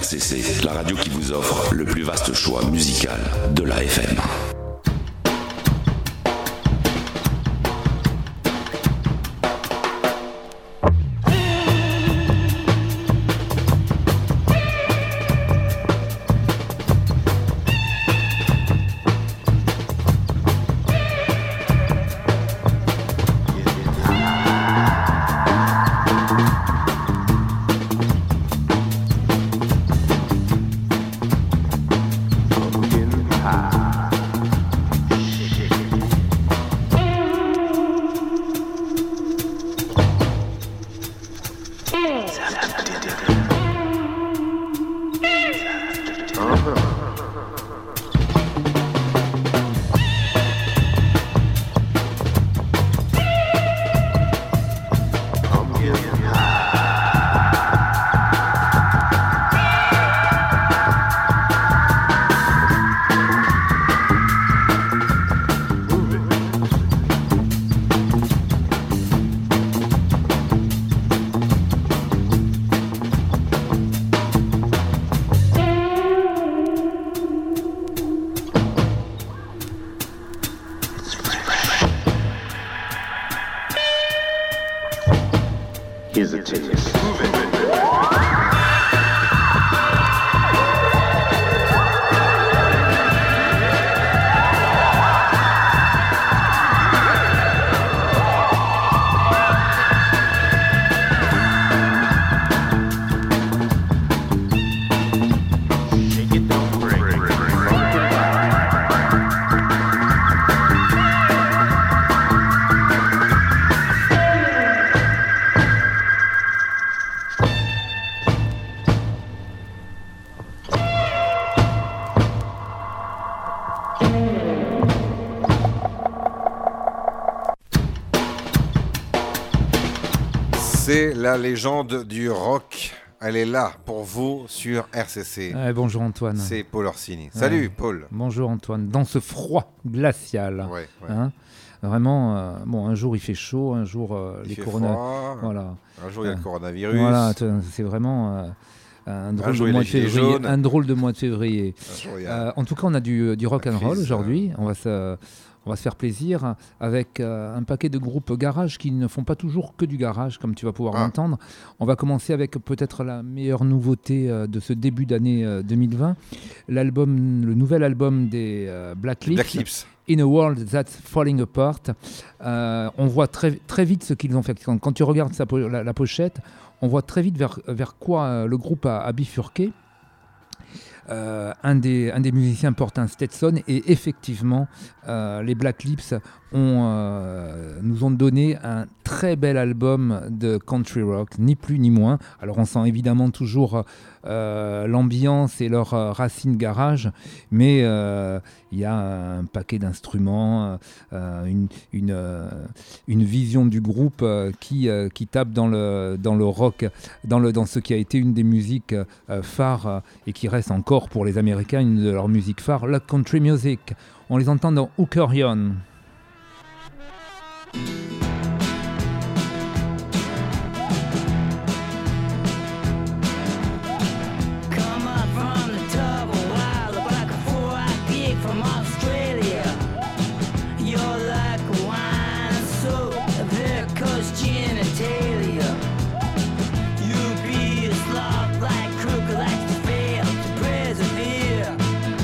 RCC, la radio qui vous offre le plus vaste choix musical de la FM. C'est la légende du rock. Elle est là pour vous sur RCC. Bonjour Antoine. C'est Paul Orsini. Salut Paul. Bonjour Antoine. Dans ce froid glacial. Ouais. Hein, vraiment, un jour il fait chaud, un jour il fait froid. Voilà. Un jour il y a le coronavirus. Voilà, c'est vraiment un drôle de mois de février. Un drôle de mois de février. En tout cas, on a du rock and roll aujourd'hui. On va se faire plaisir avec un paquet de groupes garage qui ne font pas toujours que du garage, comme tu vas pouvoir l'entendre. On va commencer avec peut-être la meilleure nouveauté de ce début d'année 2020, le nouvel album des Black Lips. In a World That's Falling Apart. On voit très vite ce qu'ils ont fait. Quand tu regardes la pochette, on voit très vite vers quoi le groupe a bifurqué. Un des musiciens porte un Stetson et effectivement les Black Lips nous ont donné un très bel album de country rock, ni plus ni moins. Alors on sent évidemment toujours l'ambiance et leurs racines garage, mais il y a un paquet d'instruments, une vision du groupe qui tape dans le rock, dans ce qui a été une des musiques phares et qui reste encore pour les Américains une de leurs musiques phares, la country music. On les entend dans Hookerion.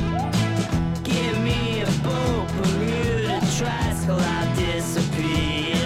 Disappear.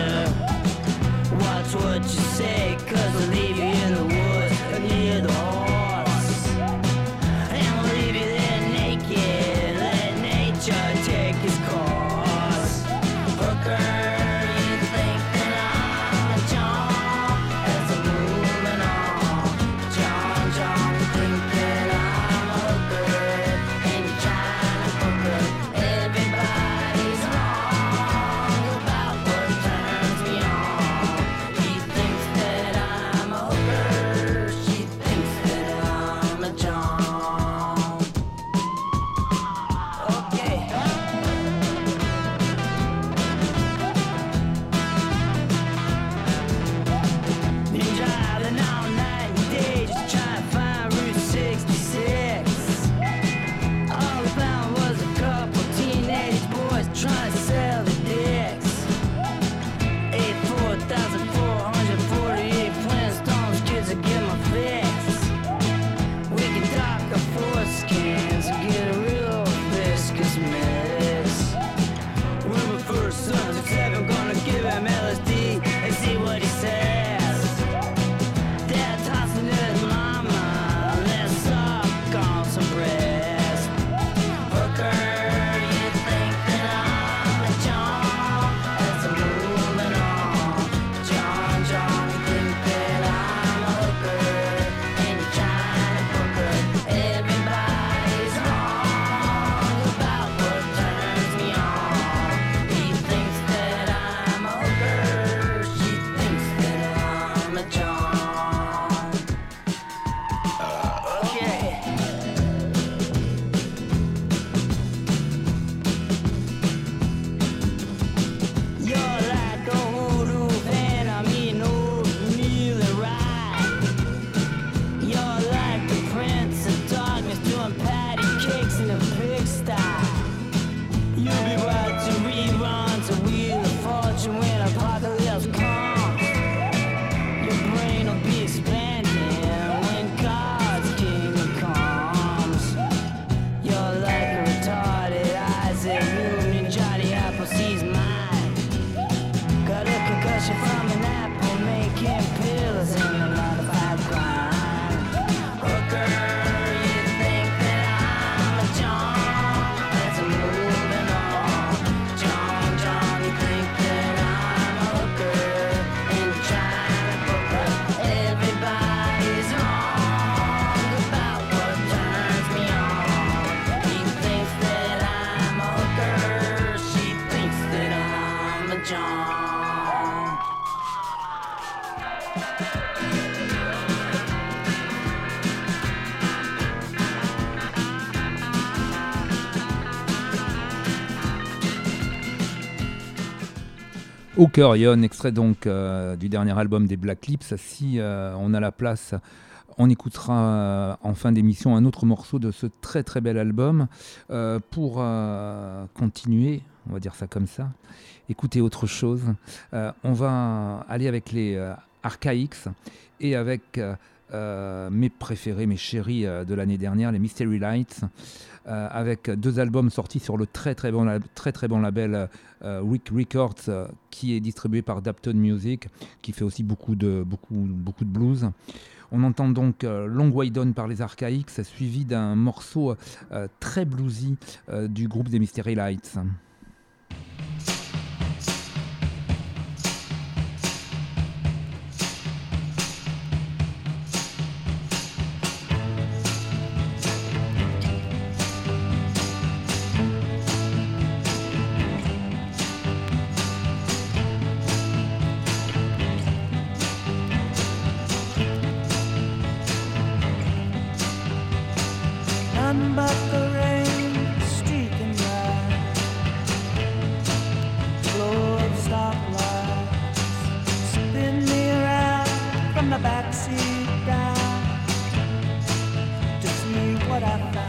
Okay. You're like a hoodoo phantom eating oatmeal and rye. You're like the prince of darkness doing patty cakes in a pigsty. You'll be watching reruns of Wheel of Fortune when apocalypse comes. Your brain will be expanding when God's kingdom comes. You're like a retarded Isaac Newton, Johnny Appleseed's mind. Got a concussion from an apple, making pills in a modified grind. Hooker, you think that I'm a John? That's a moving on. John, you think that I'm a hooker and trying to book her. Everybody's wrong about what turns me on. He thinks that I'm a hooker, she thinks that I'm a John. Hooker Ion, extrait donc du dernier album des Black Lips. Si on a la place, on écoutera en fin d'émission un autre morceau de ce très très bel album. Pour continuer, on va dire ça comme ça, écouter autre chose, on va aller avec les Archaix et avec mes préférés, mes chéris de l'année dernière, les Mystery Lights, avec 2 albums sortis sur le très très bon label Wick Records, qui est distribué par Dapton Music, qui fait aussi beaucoup de blues. On entend donc Long Way Down par les Archaix, suivi d'un morceau très bluesy du groupe des Mystery Lights. None but the rain streaking by, flow of stoplights, spin me around from the backseat down to see what I find.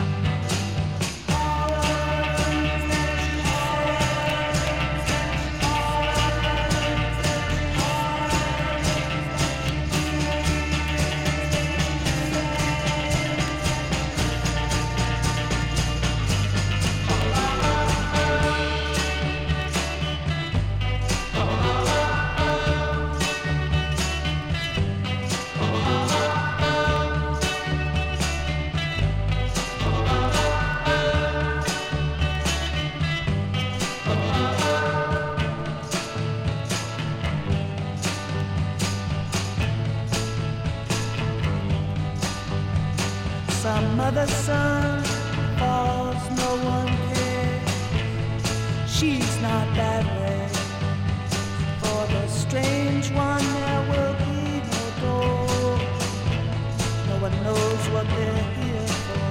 Some other sun falls, no one cares. She's not that way. For the strange one there will be no door. No one knows what they're here for.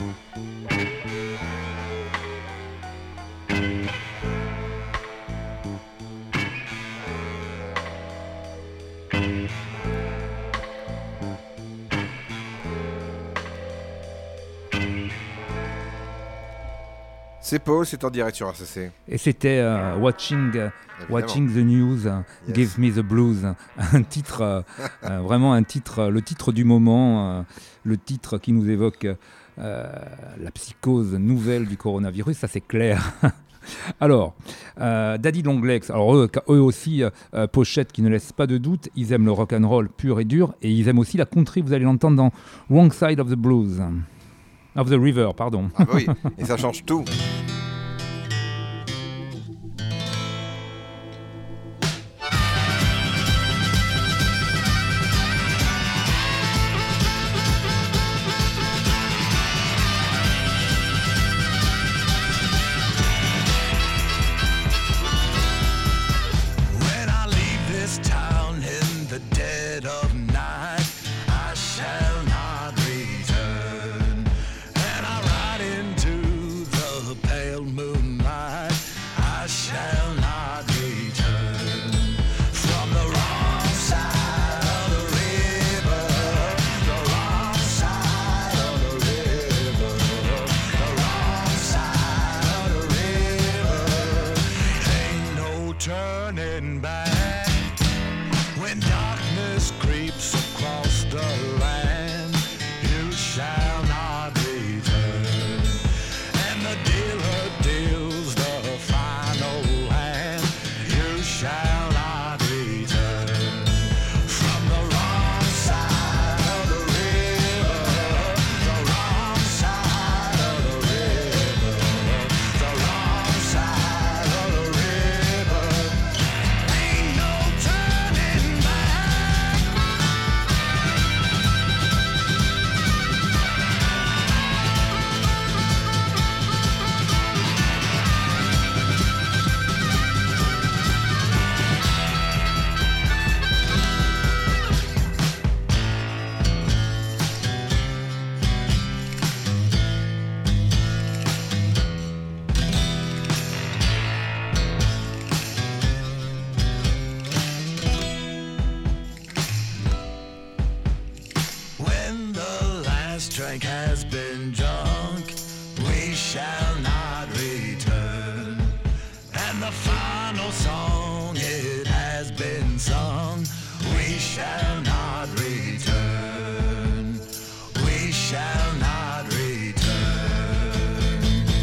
C'est Paul, c'est en direct sur RCC. Et c'était Watching the News, Yes. Give Me the Blues, un titre, vraiment un titre, le titre du moment, le titre qui nous évoque la psychose nouvelle du coronavirus, ça c'est clair. Alors, Daddy Long Legs, alors eux aussi, pochette qui ne laisse pas de doute, ils aiment le rock and roll pur et dur, et ils aiment aussi la country, vous allez l'entendre dans Wrong Side of the Blues. Of the River, pardon. Ah bah oui, et ça change tout. When I leave this town in the dead of night, I shall not return. And I ride into the pale moonlight, I shall not return. From the wrong side of the river, the wrong side of the river, the wrong side of the river. Ain't no turning back when darkness creeps across the land. You shall not return, and the dealer deals the final hand. You shall not return. From the wrong side of the river, the wrong side of the river, the wrong side of the river. Ain't no turning back. When the last drink has been drunk, we shall not return. And the final song, it has been sung, we shall not return. We shall not return.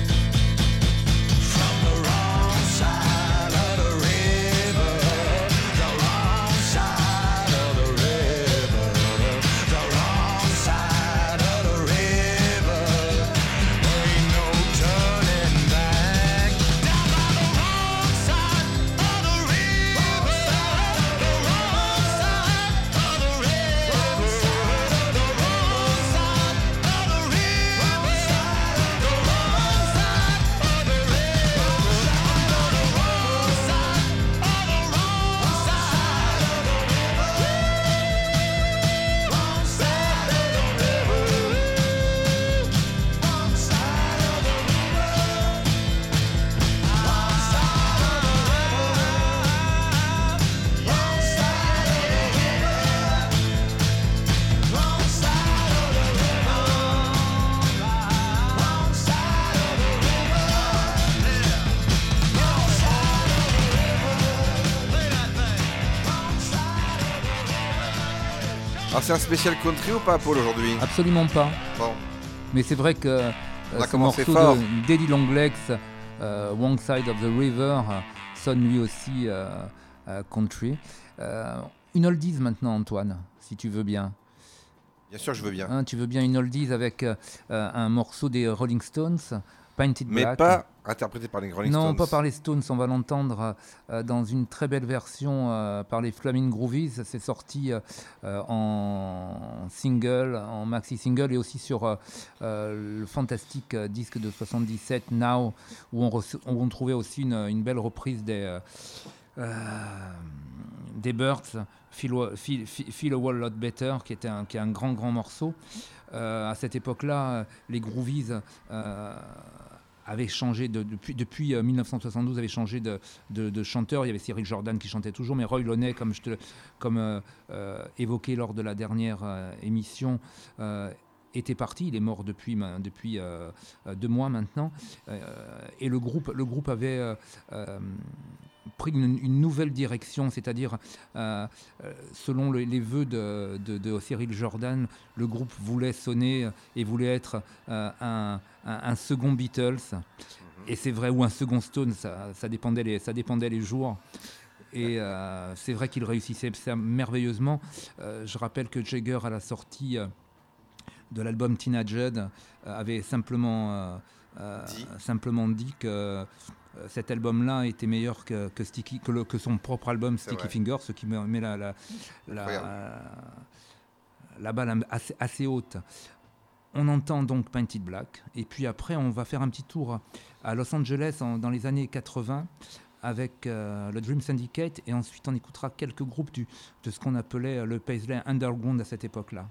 From the wrong side of the river, the wrong side of the river, the wrong side of the river. Ain't no turning back. Down by the wrong side of the river, the wrong side of the river, the wrong side of the river, the wrong side of the river, the wrong side of the wrong side of the river, wrong side of the river, wrong side of the Alors c'est un spécial country ou pas, Paul, aujourd'hui? Absolument pas. Bon, Mais c'est vrai que On a ce commencé morceau fort. de Daddy Long Legs, Wrong Side of the River, sonne lui aussi country. Une oldies maintenant, Antoine, si tu veux bien. bien sûr, je veux bien. Hein, tu veux bien une oldies avec un morceau des Rolling Stones, Painted Mais Black. pas interprété par les Rolling Non, Stones. pas par les Stones, on va l'entendre dans une très belle version par les Flaming Groovies. C'est sorti en single, en maxi single et aussi sur le fantastique disque de 77 Now, où on trouvait aussi une belle reprise des Birds, Feel a Whole Lot Better, qui est un grand morceau. À cette époque-là, les Groovies avaient changé depuis 1972, avaient changé de chanteur. Il y avait Cyril Jordan qui chantait toujours, mais Roy Loney, comme évoqué lors de la dernière émission, était parti. Il est mort depuis 2 mois maintenant. Et le groupe avait pris une nouvelle direction, c'est-à-dire selon les vœux de Cyril Jordan, le groupe voulait sonner et voulait être un second Beatles, et c'est vrai, ou un second Stone, ça dépendait les jours. Et c'est vrai qu'il réussissait ça merveilleusement. Je rappelle que Jagger, à la sortie de l'album Tina Judd, avait simplement dit que cet album-là était meilleur que son propre album Sticky Fingers, ce qui met la balle assez haute. On entend donc Painted Black, et puis après on va faire un petit tour à Los Angeles dans les années 80 avec le Dream Syndicate, et ensuite on écoutera quelques groupes de ce qu'on appelait le Paisley Underground à cette époque-là.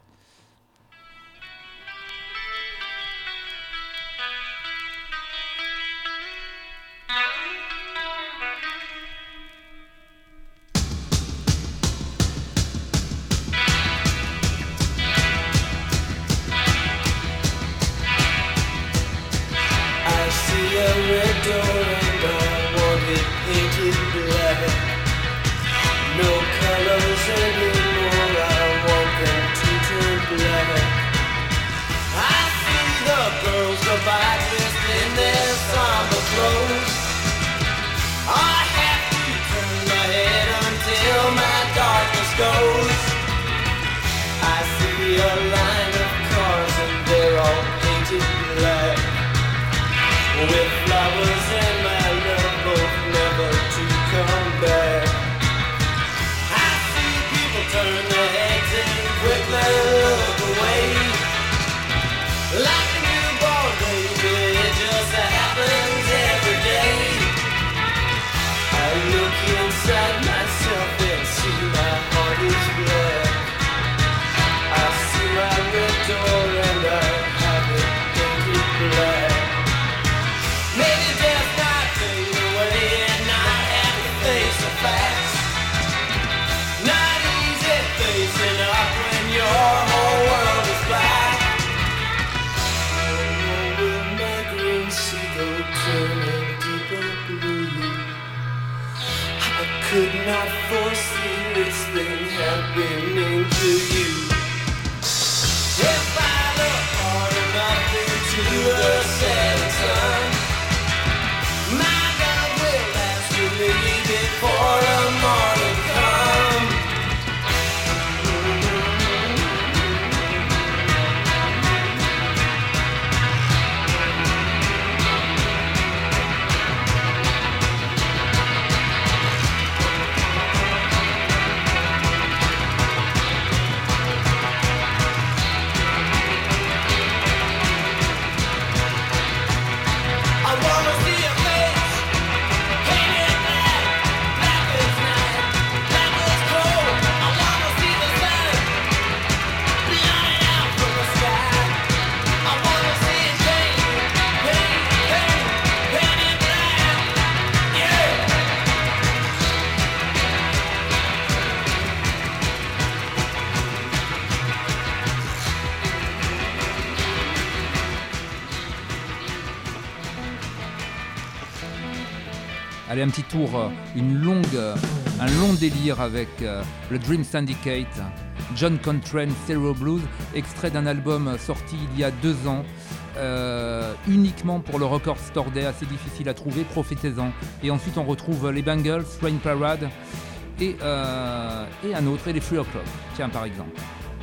Allez, un petit tour, un long délire avec le Dream Syndicate, John Coltrane, Stereo Blues, extrait d'un album sorti il y a 2 ans, uniquement pour le Record Store Day, assez difficile à trouver, profitez-en. Et ensuite on retrouve les Bangles, Train Parade et un autre, et les 3 O'Clock, tiens par exemple.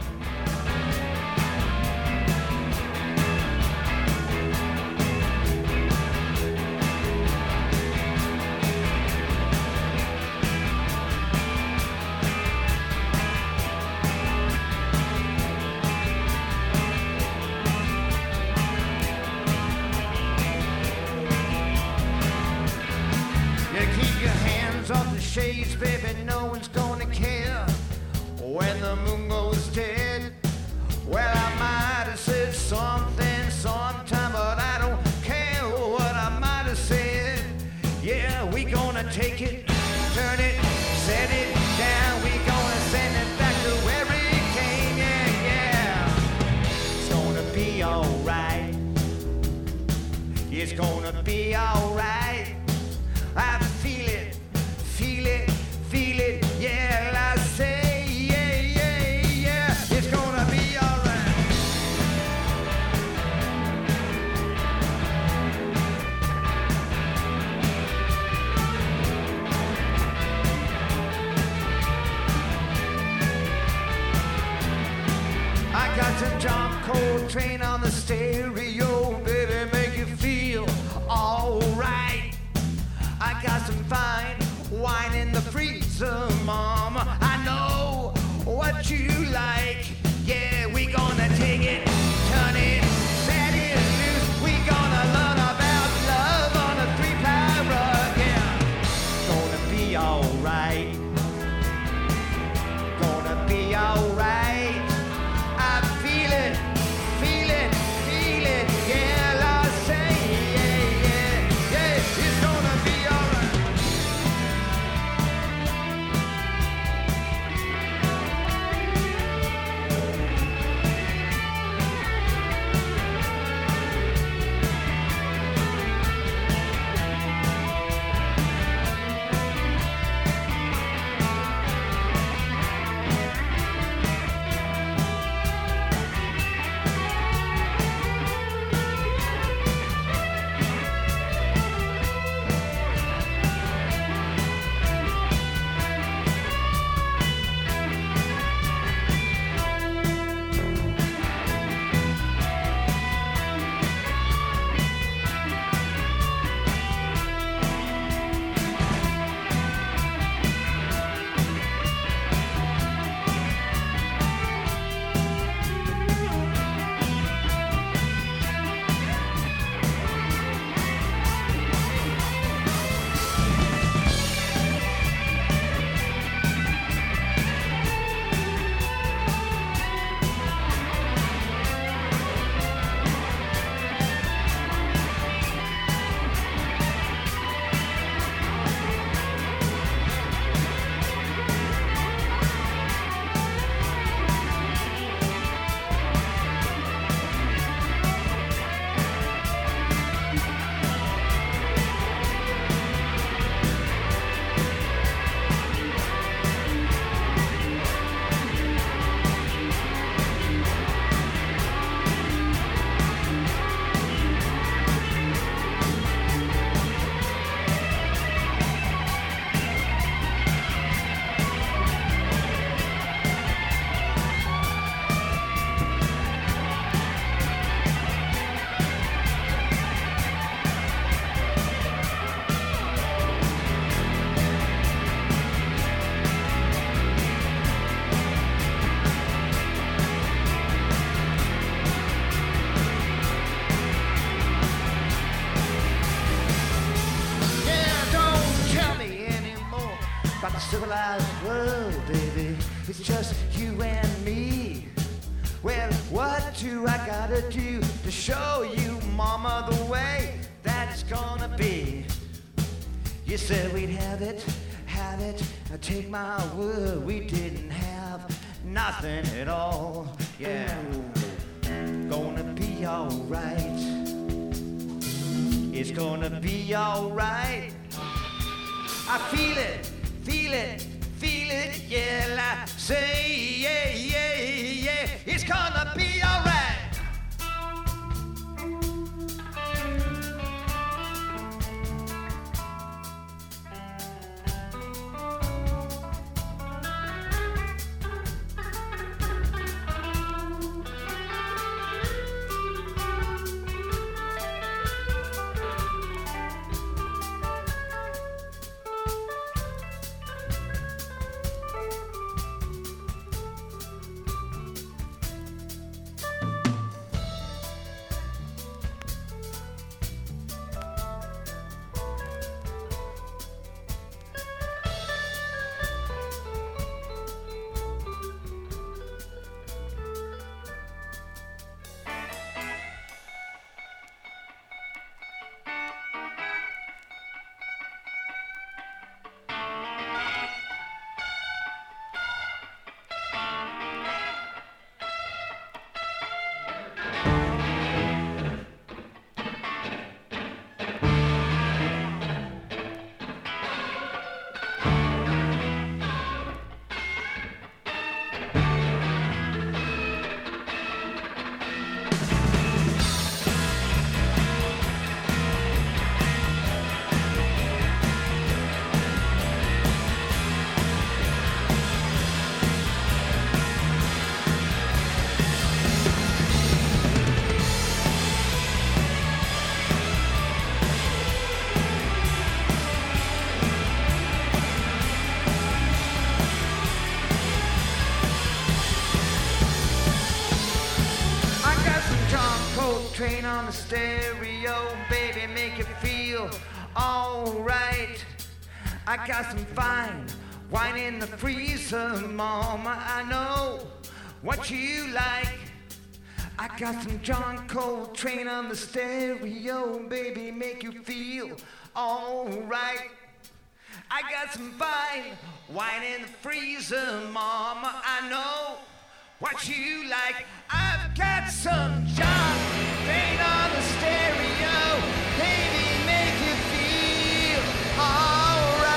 Shades, baby, no one's gonna care when the moon goes dead. Well, I might have said something sometime, but I don't care what I might have said. Yeah, we gonna take it, turn it, set it down. We gonna send it back to where it came. Yeah, yeah. It's gonna be alright. It's gonna be alright. I feel it, feel it, feel it. Yeah, I say, yeah, yeah, yeah. It's gonna be alright. I got some John Coltrane on the stereo, baby, make you feel alright. I got some fine wine in the freezer, mama. I know what you like. Yeah, we gonna take it, turn it, set it loose. We gonna learn about love on a 3-ply rug. Yeah, gonna be alright. Gonna be alright. I feel it, feel it, feel it. Yeah, I say, yeah, yeah, yeah. It's gonna be alright. About the civilized world, baby. It's just you and me. Well, what do I gotta do to show you, mama, the way that it's gonna be? You said we'd have it. Now take my word, we didn't have nothing at all. Yeah, gonna be alright. It's gonna be alright. I feel it, feel it, feel it, yeah. I say, yeah, yeah, yeah. It's gonna be alright. on the stereo, baby, make you feel alright. I got some fine wine in the freezer, mama, I know what you like. I got some John Coltrane on the stereo, baby, make you feel alright. I got some fine wine in the freezer, mama, I know what you like. I've got some John Coltrane on the stereo, baby, make you feel alright.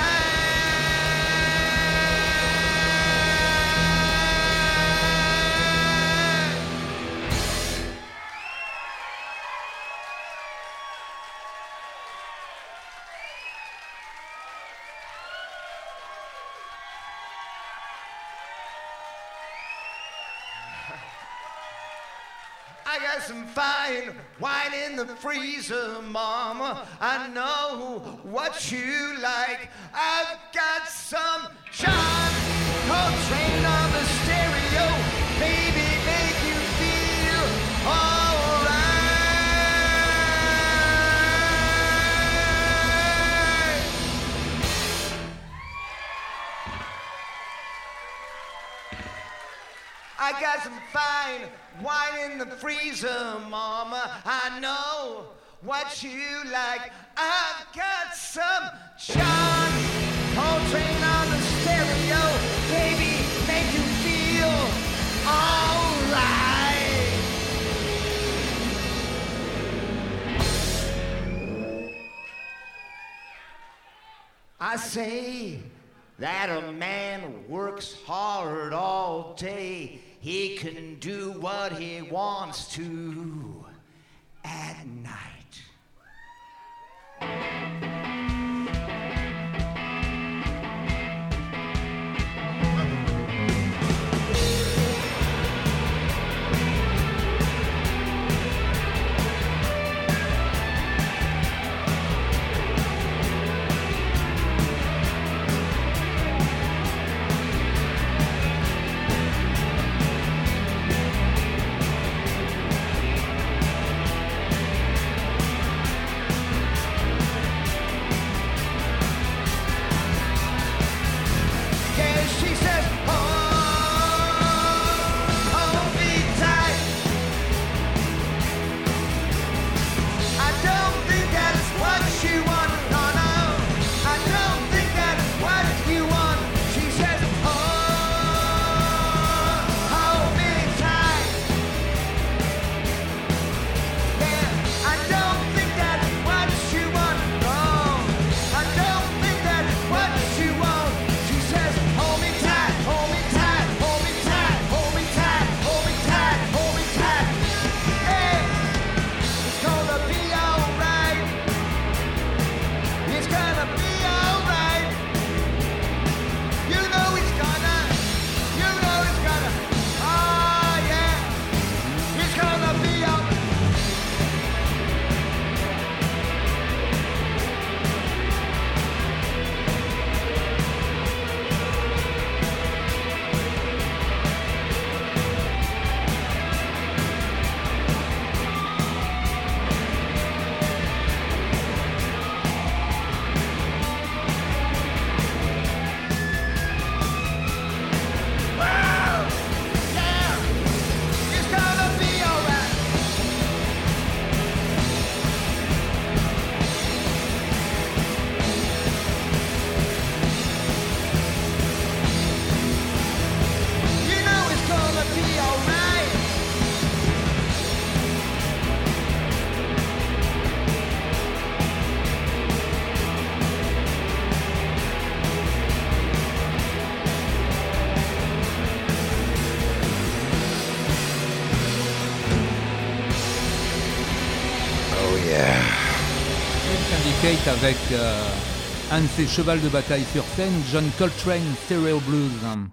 I got some fine wine in the freezer, mama, I know what you like. I've got some John Coltrane on the stereo, baby, make you feel alright. I got some fine wine in the freezer, mama, I know what you like. I've got some John Coltrane on the stereo, baby, make you feel alright. I say that a man works hard all day, he can do what he wants to at night. Kate avec un de ses chevals de bataille sur scène, John Coltrane Stereo Blues.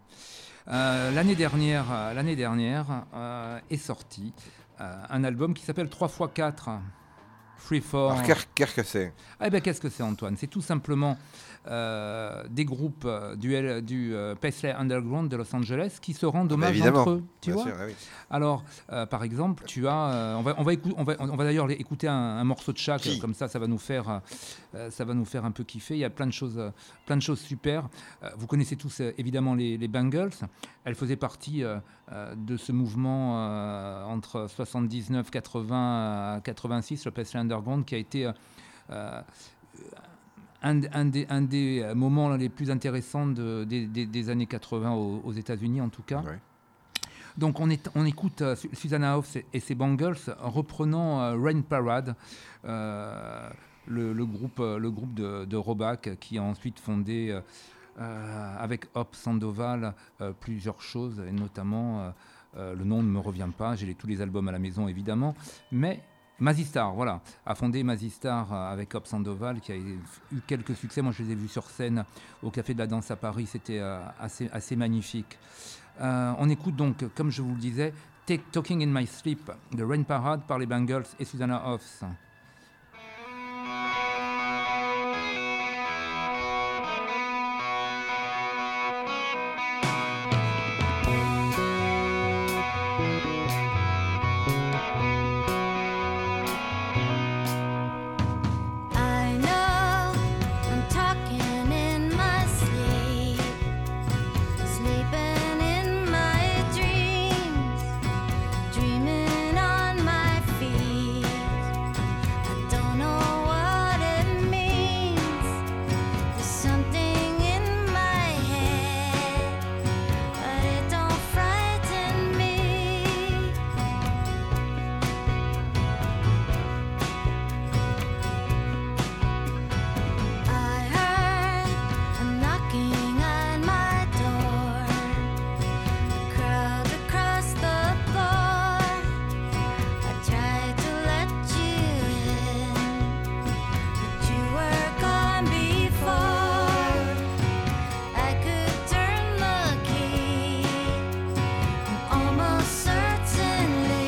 L'année dernière est sorti un album qui s'appelle 3x4. Freeform. Alors, qu'est-ce que c'est? Eh ben, qu'est-ce que c'est, Antoine? C'est tout simplement des groupes du Paisley Underground de Los Angeles qui se rendent hommage évidemment, entre eux. Tu bien vois? sûr, oui. Alors, par exemple, tu as, on va d'ailleurs écouter un morceau de chaque, Qui comme ça va nous faire un peu kiffer. Il y a plein de choses super. Vous connaissez tous évidemment les Bangles. Elles faisaient partie de ce mouvement entre 79, 80, 86, le Paisley Underground, qui a été un des moments les plus intéressants des années 80 aux États-Unis en tout cas. Ouais. Donc on écoute Susanna Hoffs et ses Bangles reprenant Rain Parade, le groupe de Roback qui a ensuite fondé avec Hop Sandoval plusieurs choses, et notamment le nom ne me revient pas, j'ai tous les albums à la maison évidemment, mais Mazistar, voilà, a fondé Mazistar avec Hop Sandoval qui a eu quelques succès. Moi je les ai vus sur scène au Café de la Danse à Paris, c'était assez magnifique. On écoute donc, comme je vous le disais, Talking in My Sleep de Rain Parade par les Bangles et Susanna Hoffs. I know I'm talking in my sleep, sleeping in my dreams, dreaming on my feet. I don't know what it means. There's something in my head, but it don't frighten me. I heard a knocking on my door, a crowd across the floor. I tried to let you in, but you were gone before I could turn the key, almost certainly.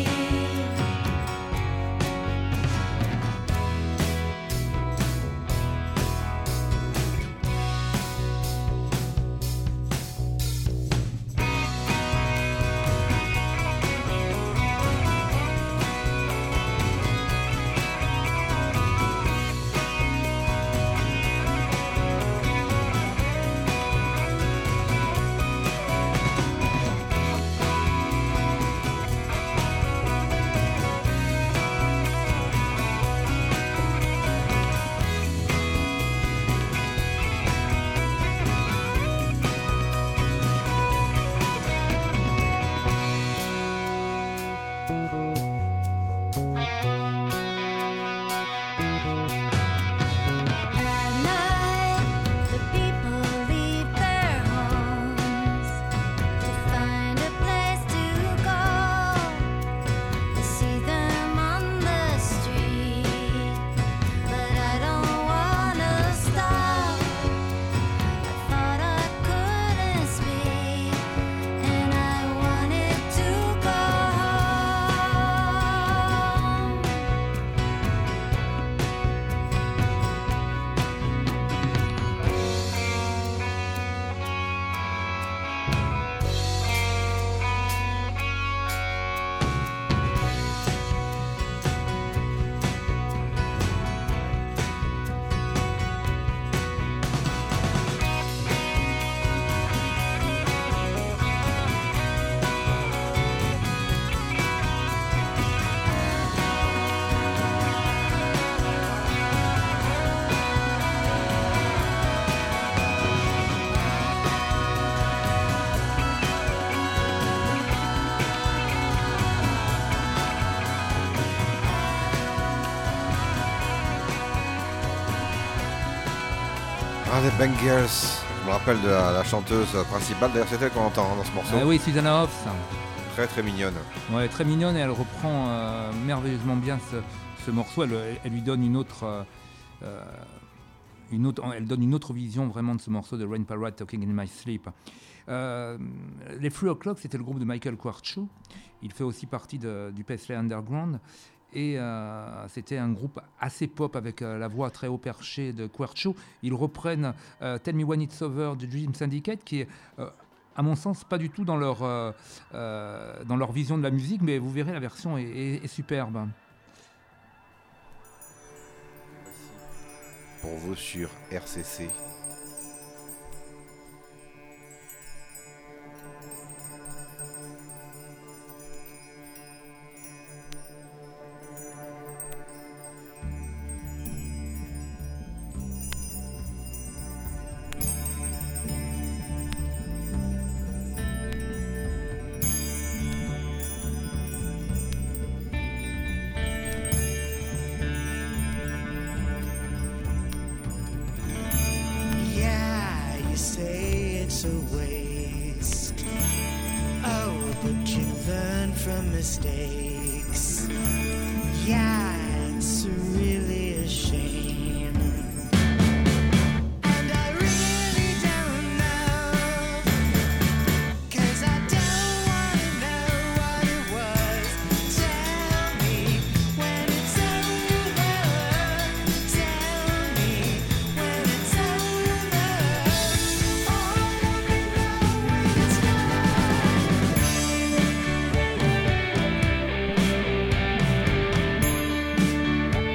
At night, the people leave their homes to find a place to go. I see them on the street, but I don't wanna stop. I thought I couldn't speak, and I wanted to go home. Ah, les Bangles. Je me rappelle de la chanteuse principale. D'ailleurs, c'est elle qu'on entend dans ce morceau. Ah oui, Susanna Hoffs. Très très mignonne. Ouais, très mignonne, et elle reprend merveilleusement bien ce morceau. Elle lui donne elle donne une autre vision vraiment de ce morceau de Rain Parade, Talking in My Sleep. Les 3 O'Clock, c'était le groupe de Michael Kwartschou. Il fait aussi partie du Paisley Underground. et c'était un groupe assez pop avec la voix très haut perchée de Quercho. Ils reprennent Tell Me When It's Over de Dream Syndicate, qui est à mon sens pas du tout dans leur vision de la musique, mais vous verrez, la version est superbe. Pour vous sur RCC. Yeah, you say it's a waste. Oh, but you learn from mistakes. Yeah, it's really a shame. And I really don't know, 'cause I don't wanna know what it was. Tell me when it's over. Tell me when it's over. Oh, let me know when it's done.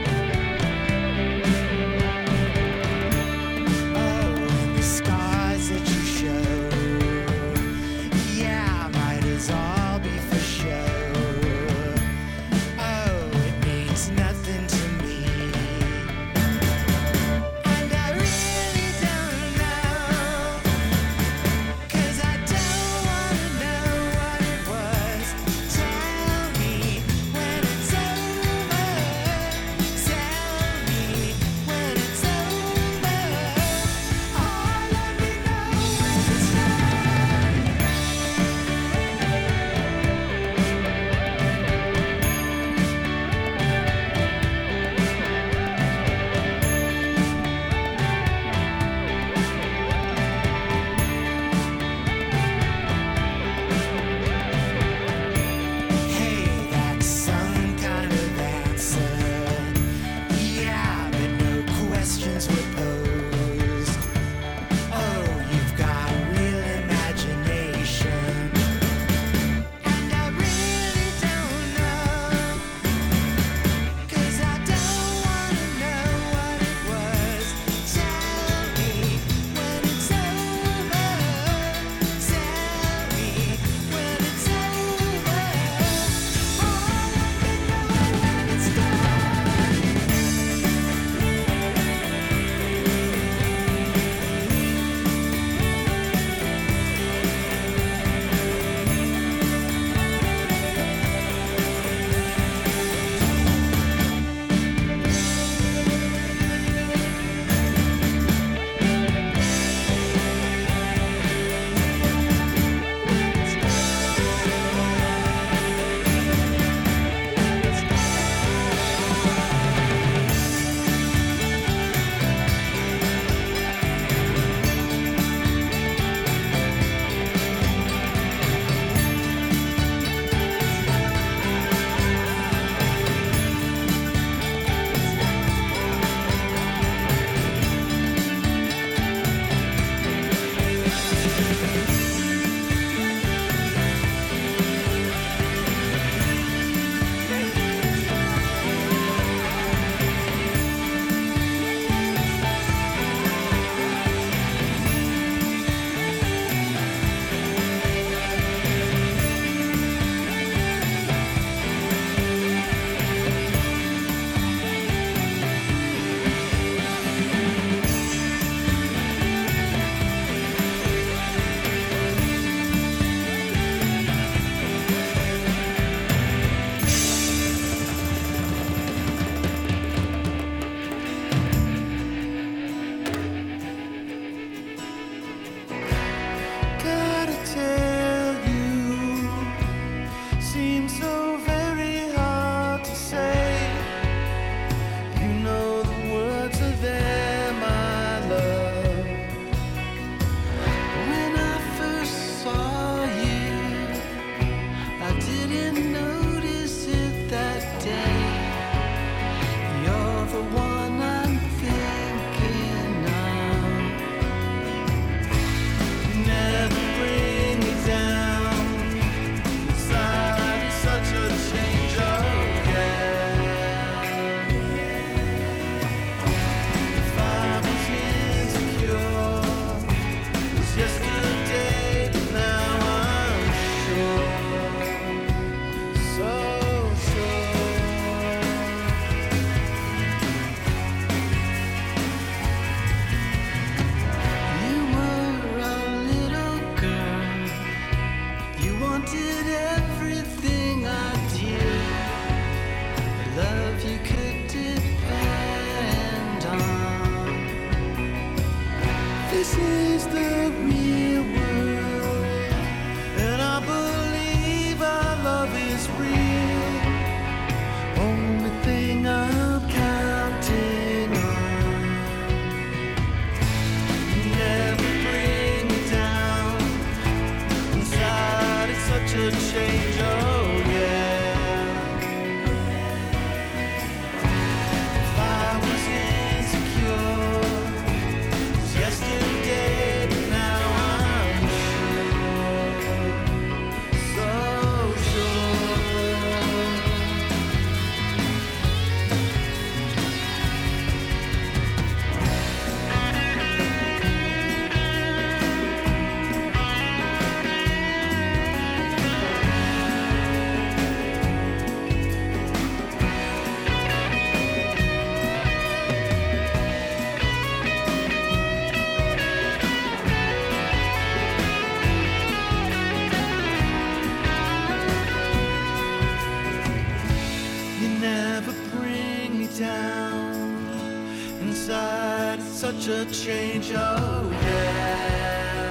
down inside. Such a change, oh yeah.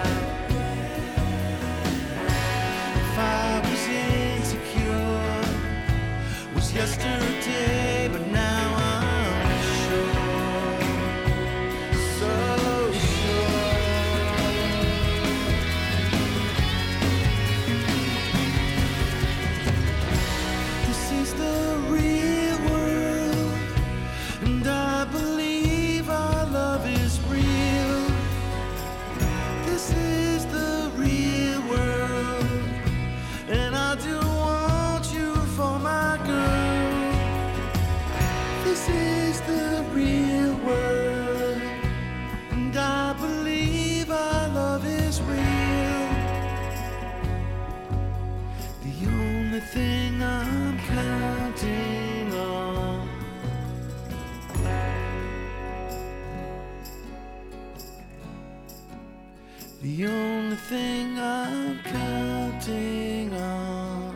If I was insecure, was yesterday, but now I'm sure, so sure. This is the real world, and I believe our love is real. This is the real world, and I do want you for my girl. This is the real world, and I believe our love is real. The only thing I'm counting on, the only thing I'm counting on.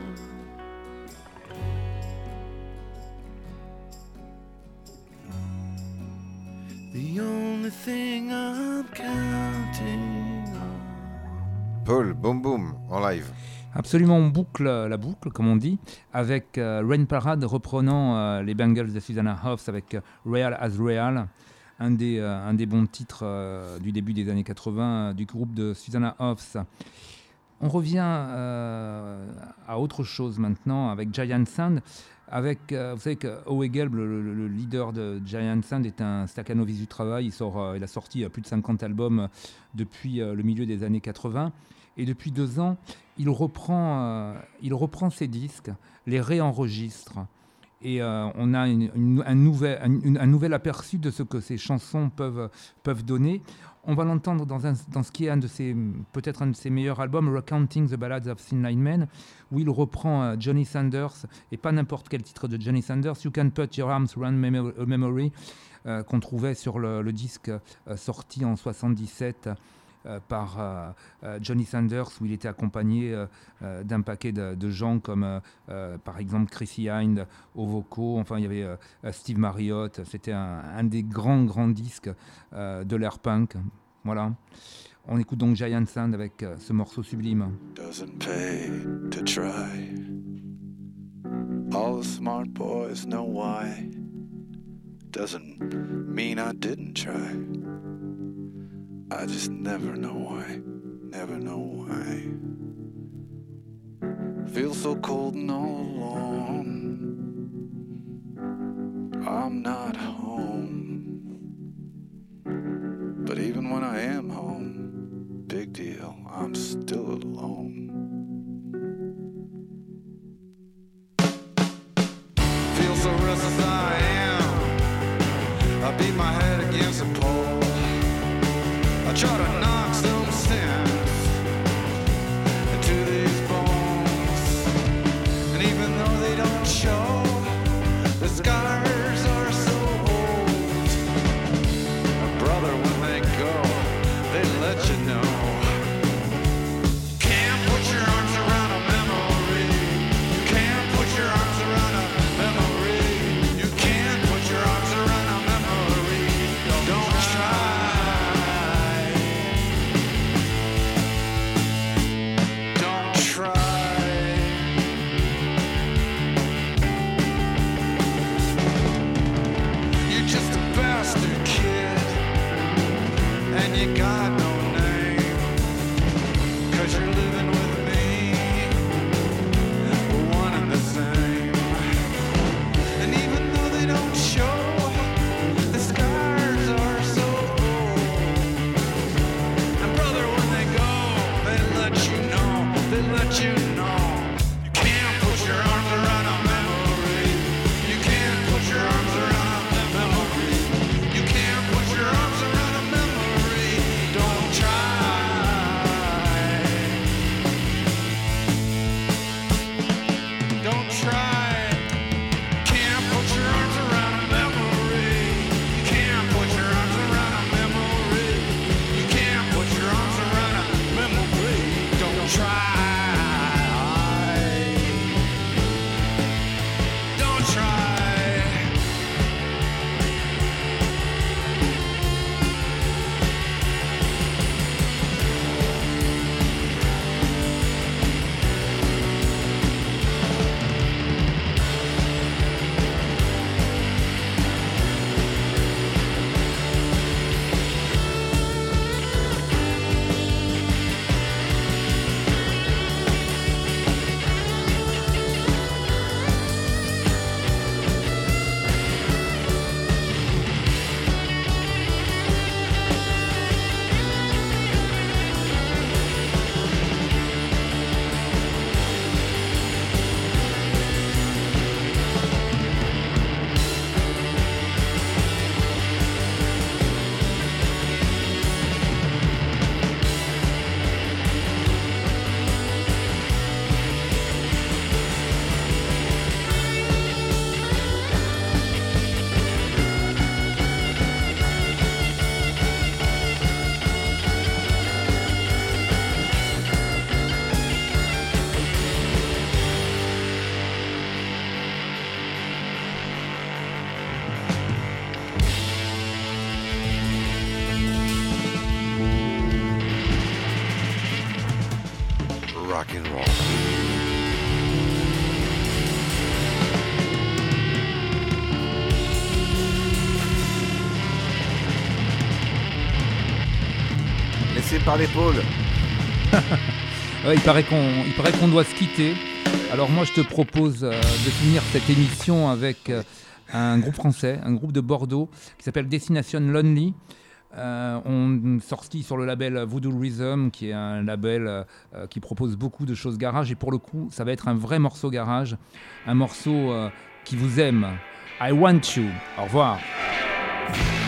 The only thing I'm counting on. Paul, boum boum, en live. Absolument, on boucle la boucle, comme on dit, avec Rain Parade reprenant les Bangles de Susanna Hoffs avec Real as Real, un des bons titres du début des années 80 du groupe de Susanna Hoffs. On revient à autre chose maintenant avec Giant Sand. Avec, vous savez que Howe Gelb, le leader de Giant Sand, est un staccanovis du travail. Il a sorti plus de 50 albums depuis le milieu des années 80. Et depuis 2 ans, il reprend ses disques, les réenregistre. Et on a un nouvel aperçu de ce que ces chansons peuvent donner. On va l'entendre dans ce qui est peut-être un de ses meilleurs albums, Recounting the Ballads of Thin Line Men, où il reprend Johnny Sanders, et pas n'importe quel titre de Johnny Sanders, You Can Put Your Arms Around Memory, qu'on trouvait sur le disque sorti en 77 par Johnny Sanders, où il était accompagné d'un paquet de gens comme par exemple Chrissy Hynde aux vocaux. Enfin, il y avait Steve Marriott. C'était un des grands disques de l'air punk. Voilà. On écoute donc Giant Sand avec ce morceau sublime. Doesn't pay to try. All the smart boys know why. Doesn't mean I didn't try. I just never know why. Never know why. Feel so cold and all alone. I'm not home. But even when I am home, big deal, I'm still alone. Feel so restless I am. I beat my head against a pole. I try to knock some sense into these bones. And even though they don't show, the scars are so old. Brother, when they go, they let you know. Can't put your arms around a memory. You can't put your arms around a memory. You can't put your arms around a memory. Don't try. Don't try. You're just a bastard kid, and you got no name, 'cause you're living with me, we're one and the same. And even though they don't show, the scars are so old. And brother, when they go, they let you know, they let you know. You can't put your arms around a memory. You can't put your arms around a memory. You can't put your arms around a memory. Don't rock and roll. Laissez parler Paul. Ouais, il paraît qu'on doit se quitter. Alors moi, je te propose de finir cette émission avec un groupe français, un groupe de Bordeaux qui s'appelle Destination Lonely. On sorti sur le label Voodoo Rhythm, qui est un label qui propose beaucoup de choses garage. Et pour le coup, ça va être un vrai morceau garage, un morceau qui vous aime. I Want You. Au revoir.